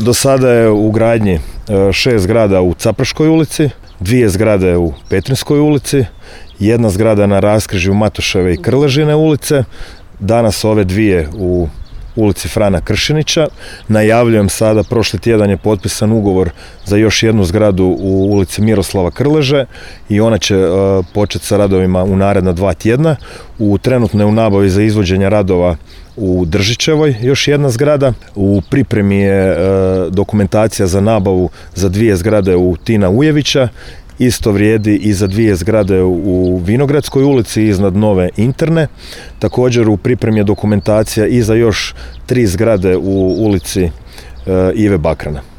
Do sada je u gradnji 6 zgrada u Capraškoj ulici, 2 zgrade u Petrinskoj ulici, 1 zgrada na raskrižju Matoševe i Krležine ulice, danas ove 2 u ulici Frana Kršinića. Najavljujem sada, prošli tjedan je potpisan ugovor za još 1 zgradu u ulici Miroslava Krleže i ona će početi sa radovima u naredna 2 tjedna. Trenutno je u nabavi za izvođenje radova u Držićevoj još 1 zgrada. U pripremi je dokumentacija za nabavu za 2 zgrade u Tina Ujevića. Isto vrijedi i za 2 zgrade u Vinogradskoj ulici iznad nove interne. Također u pripremi je dokumentacija i za još 3 zgrade u ulici Ive Bakrana.